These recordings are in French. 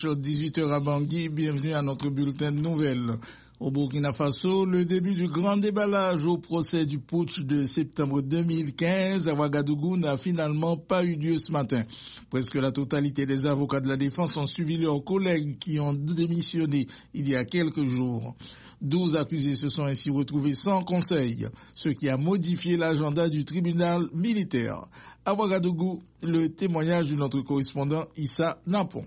18h à Bangui, bienvenue à notre bulletin de nouvelles. Au Burkina Faso, le début du grand déballage au procès du putsch de septembre 2015 à Ouagadougou n'a finalement pas eu lieu ce matin. Presque la totalité des avocats de la défense ont suivi leurs collègues qui ont démissionné il y a quelques jours. 12 accusés se sont ainsi retrouvés sans conseil, ce qui a modifié l'agenda du tribunal militaire. À Ouagadougou, le témoignage de notre correspondant Issa Napon.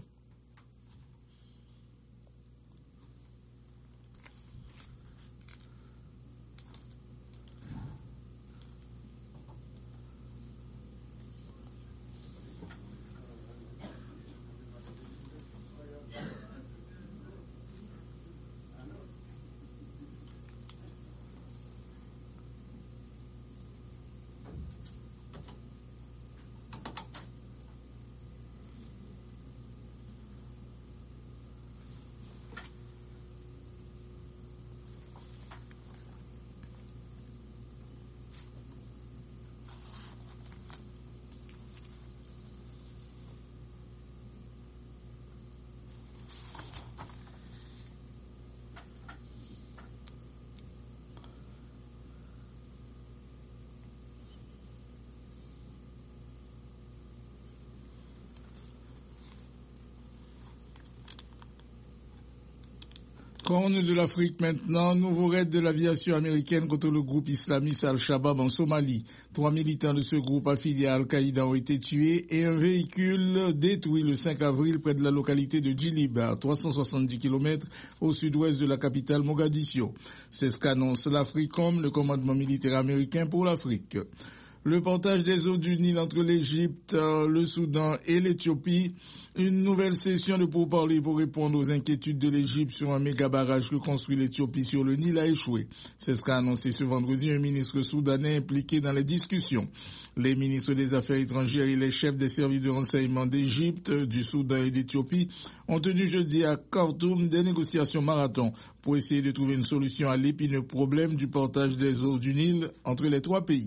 Corne de l'Afrique maintenant, nouveau raid de l'aviation américaine contre le groupe islamiste Al-Shabaab en Somalie. 3 militants de ce groupe affiliés à Al-Qaïda ont été tués et un véhicule détruit le 5 avril près de la localité de Djilib, à 370 km au sud-ouest de la capitale Mogadiscio. C'est ce qu'annonce l'Africom, le commandement militaire américain pour l'Afrique. Le portage des eaux du Nil entre l'Égypte, le Soudan et l'Éthiopie. Une nouvelle session de pourparlers pour répondre aux inquiétudes de l'Égypte sur un méga barrage que construit l'Éthiopie sur le Nil a échoué. C'est ce qu'a annoncé ce vendredi un ministre soudanais impliqué dans les discussions. Les ministres des Affaires étrangères et les chefs des services de renseignement d'Égypte, du Soudan et d'Éthiopie ont tenu jeudi à Khartoum des négociations marathon pour essayer de trouver une solution à l'épineux problème du portage des eaux du Nil entre les trois pays.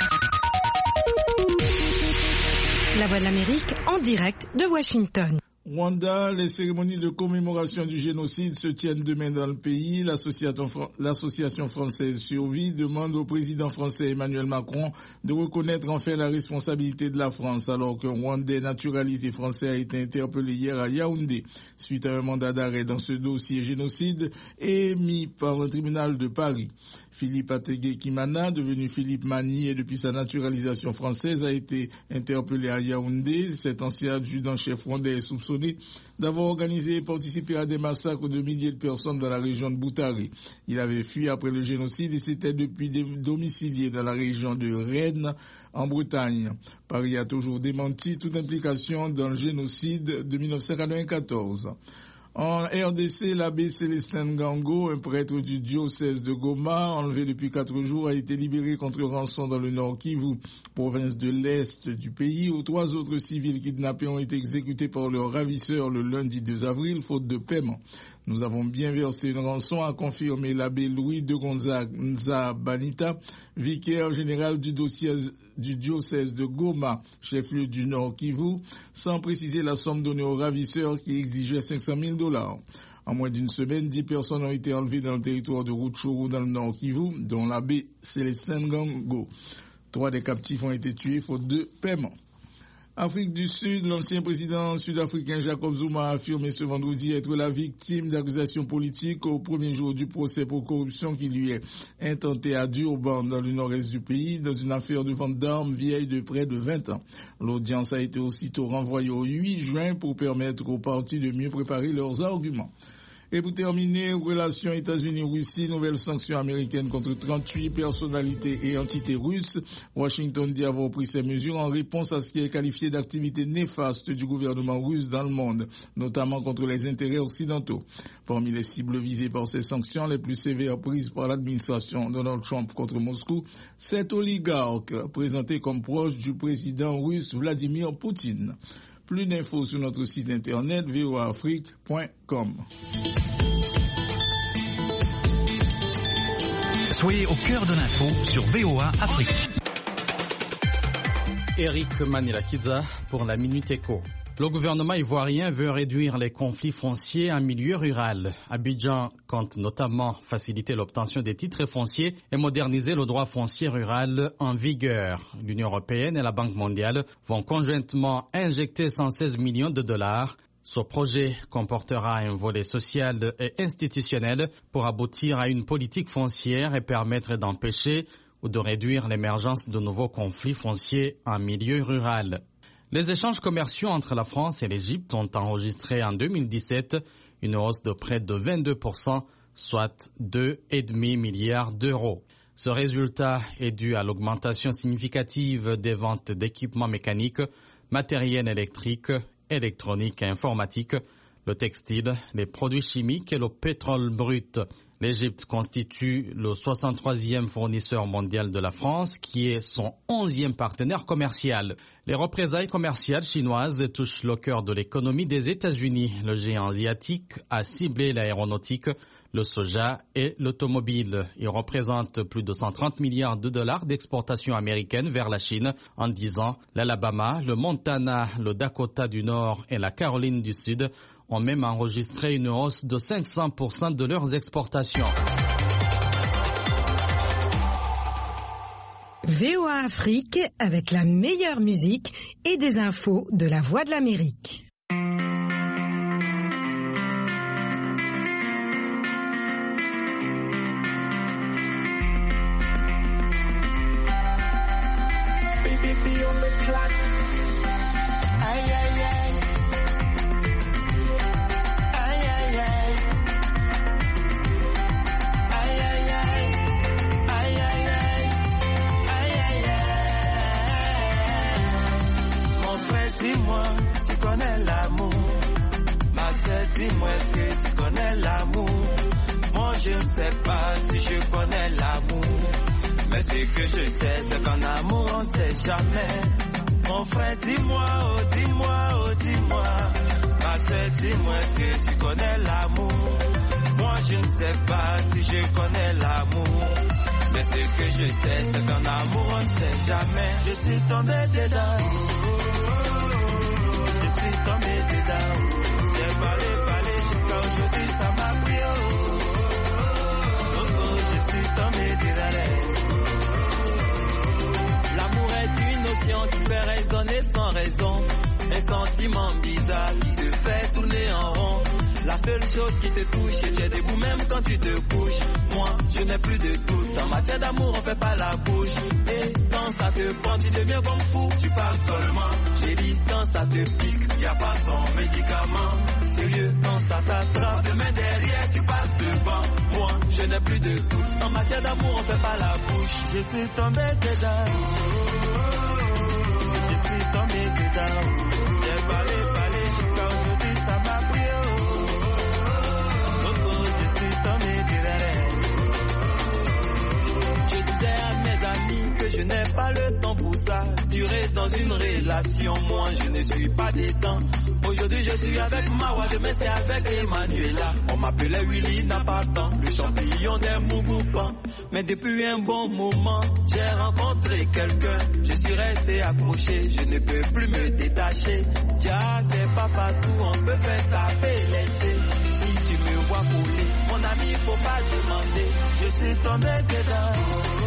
La Voix de l'Amérique en direct de Washington. Rwanda, les cérémonies de commémoration du génocide se tiennent demain dans le pays. L'association française Survie demande au président français Emmanuel Macron de reconnaître enfin la responsabilité de la France, alors qu'un Rwandais naturalisé français a été interpellé hier à Yaoundé suite à un mandat d'arrêt dans ce dossier génocide émis par un tribunal de Paris. Philippe Ategue-Kimana, devenu Philippe Mani et depuis sa naturalisation française, a été interpellé à Yaoundé. Cet ancien adjudant-chef rwandais est soupçonné d'avoir organisé et participé à des massacres de milliers de personnes dans la région de Boutari. Il avait fui après le génocide et s'était depuis domicilié dans la région de Rennes, en Bretagne. Paris a toujours démenti toute implication dans le génocide de 1994. En RDC, l'abbé Célestin Ngango, un prêtre du diocèse de Goma, enlevé depuis 4 jours, a été libéré contre rançon dans le Nord Kivu, province de l'Est du pays, où 3 autres civils kidnappés ont été exécutés par leurs ravisseurs le lundi 2 avril, faute de paiement. Nous avons bien versé une rançon, a confirmé l'abbé Louis de Gonzaga Banita, vicaire général du diocèse de Goma, chef-lieu du Nord Kivu, sans préciser la somme donnée aux ravisseurs qui exigeaient $500,000. En moins d'une semaine, 10 personnes ont été enlevées dans le territoire de Rutshuru dans le Nord Kivu, dont l'abbé Célestin Ngango. 3 des captifs ont été tués faute de paiement. Afrique du Sud, l'ancien président sud-africain Jacob Zuma a affirmé ce vendredi être la victime d'accusations politiques au premier jour du procès pour corruption qui lui est intenté à Durban, dans le nord-est du pays, dans une affaire de vente d'armes vieille de près de 20 ans. L'audience a été aussitôt renvoyée au 8 juin pour permettre aux parties de mieux préparer leurs arguments. Et pour terminer, relations États-Unis-Russie, nouvelles sanctions américaines contre 38 personnalités et entités russes. Washington dit avoir pris ces mesures en réponse à ce qui est qualifié d'activité néfaste du gouvernement russe dans le monde, notamment contre les intérêts occidentaux. Parmi les cibles visées par ces sanctions, les plus sévères prises par l'administration Donald Trump contre Moscou, 7 oligarques présentés comme proches du président russe Vladimir Poutine. Plus d'infos sur notre site internet voaafrique.com. Soyez au cœur de l'info sur VOA Afrique. Eric Manilakiza pour la Minute Éco. Le gouvernement ivoirien veut réduire les conflits fonciers en milieu rural. Abidjan compte notamment faciliter l'obtention des titres fonciers et moderniser le droit foncier rural en vigueur. L'Union européenne et la Banque mondiale vont conjointement injecter 116 millions de dollars. Ce projet comportera un volet social et institutionnel pour aboutir à une politique foncière et permettre d'empêcher ou de réduire l'émergence de nouveaux conflits fonciers en milieu rural. Les échanges commerciaux entre la France et l'Égypte ont enregistré en 2017 une hausse de près de 22%, soit 2,5 milliards d'euros. Ce résultat est dû à l'augmentation significative des ventes d'équipements mécaniques, matériel électrique, électronique et informatique, le textile, les produits chimiques et le pétrole brut. L'Égypte constitue le 63e fournisseur mondial de la France, qui est son 11e partenaire commercial. Les représailles commerciales chinoises touchent le cœur de l'économie des États-Unis. Le géant asiatique a ciblé l'aéronautique, le soja et l'automobile. Il représente plus de 130 milliards de dollars d'exportation américaine vers la Chine en 10 ans. L'Alabama, le Montana, le Dakota du Nord et la Caroline du Sud ont même enregistré une hausse de 500% de leurs exportations. VOA Afrique avec la meilleure musique et des infos de la Voix de l'Amérique. Dis-moi, tu connais l'amour. Ma sœur, dis-moi, est-ce que tu connais l'amour? Moi, je ne sais pas si je connais l'amour. Mais ce que je sais, c'est qu'en amour, on ne sait jamais. Mon frère, dis-moi, oh, dis-moi, oh, dis-moi. Ma sœur, dis-moi, est-ce que tu connais l'amour? Moi, je ne sais pas si je connais l'amour. Mais ce que je sais, c'est qu'en amour, on ne sait jamais. Je suis tombé dedans. Je suis tombé dedans. J'ai parlé jusqu'à aujourd'hui, ça m'a pris. Je suis tombé dedans. L'amour est une notion qui fait raisonner sans raison. Un sentiment bizarre qui te fait tourner en rond. La seule chose qui te touche, tu es debout même quand tu te couches. Moi, je n'ai plus de doute. En matière d'amour, on fait pas la bouche. Et quand ça te prend, tu deviens comme fou. Tu parles seulement. J'ai dit quand ça te pique, y a pas son médicament. Sérieux, quand ça t'attrape, de main derrière, tu passes devant. Moi, je n'ai plus de doute. En matière d'amour, on fait pas la bouche. Je suis tombé dedans. Je suis tombé dedans. J'ai parlé jusqu'à aujourd'hui, ça m'a pris. Je disais à mes amis que je n'ai pas le temps pour ça. Durer dans une relation, moi je ne suis pas des temps. Aujourd'hui je suis avec Mawa, demain c'est avec Emmanuela. On m'appelait Willy, n'a pas tant, le champignon des Mougoupan. Mais depuis un bon moment, j'ai rencontré quelqu'un. Je suis resté accroché, je ne peux plus me détacher. Ja, c'est pas partout, on peut faire taper l'essai. Si tu me vois couler, mon ami, faut pas demander. Je suis tombé dedans.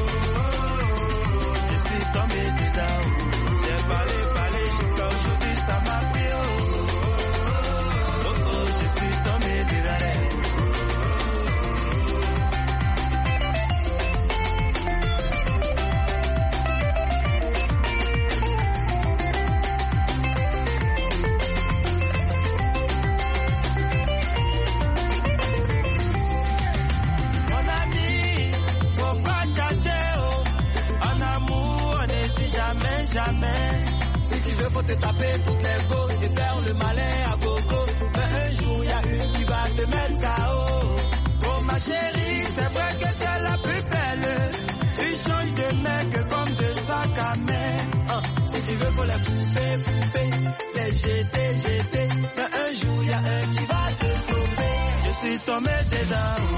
Je suis tombé dedans. J'ai parlé jusqu'à aujourd'hui, ça m'a pris. Je suis tombé dedans. Jamais. Si tu veux, faut te taper toutes les go et faire le malin à gogo. Mais un jour, y a une qui va te mettre KO. Oh ma chérie, c'est vrai que tu es la plus belle. Tu changes de mec comme de sac à main. Si tu veux, faut les couper, les jeter. Mais un jour, y a un qui va te sauver. Je suis tombé dedans.